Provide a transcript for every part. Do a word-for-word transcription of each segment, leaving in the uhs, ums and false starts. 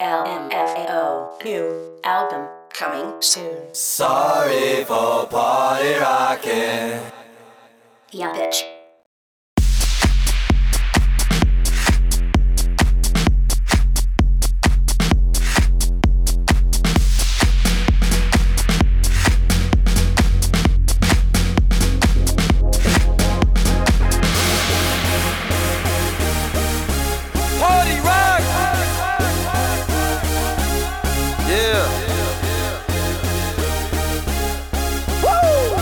L M F A O. New album coming soon. Sorry for party rocking. Yeah, bitch. Party rock! Yeah. Woo!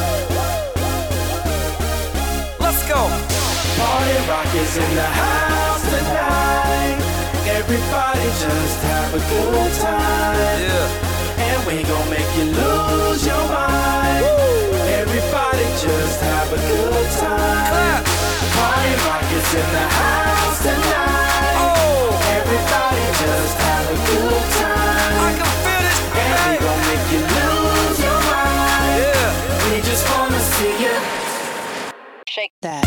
Let's go. Party rock is in the house tonight. Everybody just have a good time. Yeah. And we gon' make you lose your mind. Woo! Everybody just have a good time. Clap. Party rock is in the house tonight. Oh. Everybody just have a good time. I can feel this And we tonight. gon' make you lose your mind. Yeah. We just wanna see you Shake that.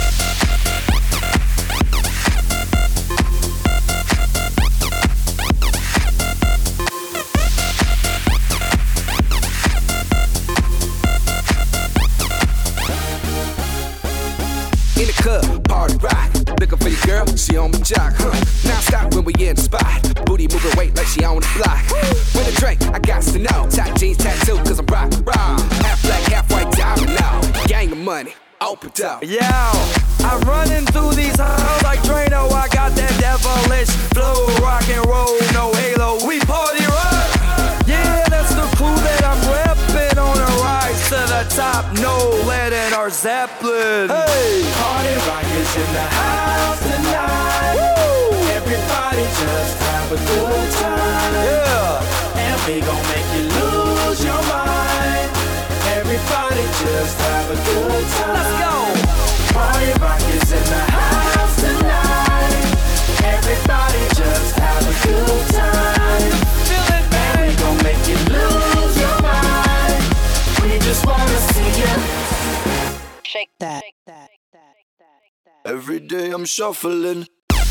In the club, party rock. Looking for your girl, she on my jock, huh? Now stop when we in the spot. Booty moving weight like she on the block. With a drink, I got to know. Tight jeans, tattoo, cause I'm rock, raw. Half black, half white, diamond now. Gang of money, open up. Yeah, I'm running through these halls like Drano. I got that devilish flow, rock and roll, no halo. We party rock. Yeah, that's the crew that I'm repping on a rise to the top. No lead in our Zeppelin. Hey, Party rock is in the house tonight. woo, Everybody just have a good time. yeah, And we gon' make you lose your mind. Everybody just have a good time. let's go. Party rock is in the house tonight. Everybody just have a good time. Feel it, And we gon' make you lose your mind. We just wanna see you. Shake that. Shake that. Every day I'm shuffling.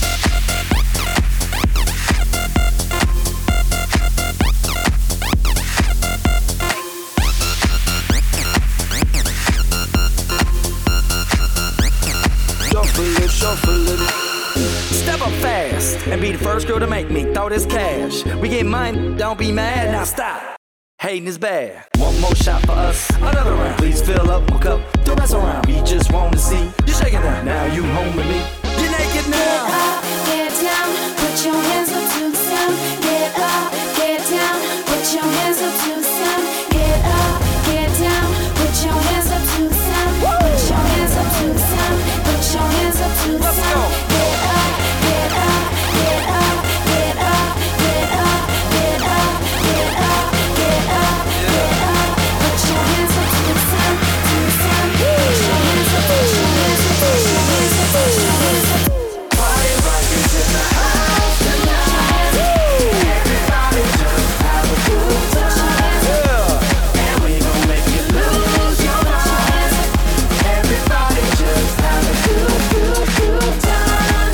Shuffling, shuffling. Step up fast and be the first girl to make me throw this cash. We get money, don't be mad, now stop. Hating is bad. One more shot for us, another round. Please fill up my cup, don't mess around. We just want to see you shaking that. Now you home with me. You're naked Get now. up, get down, put your hands up to the sound. Get up, get down, put your hands up to the sound. Get up, get down, put your hands up to the sound. Put your hands up to the sound. Put your hands up to the Let's go. sound. Get up, get up, get up, get up, get up, get up, get up, get up, get up. Put your hands up to the sound, to the sound. Put your hands up, put your hands up, put your hands up, put your hands up. Party rock is in the house tonight. Everybody just have a good time. Yeah. And we gon' make you lose your mind. Everybody just have a good, good, good time.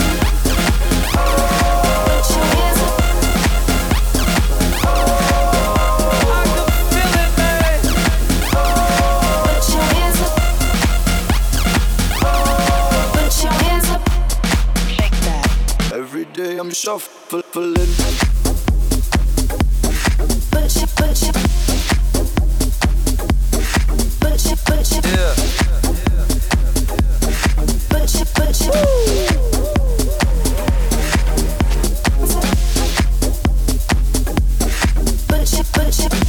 Put your hands up. I can feel it, man. Put your hands up. Put your hands up. Shake that. Every day I'm shuffling. Put your, put your, put your, put your, Yeah. put your, put your. Put your, put your.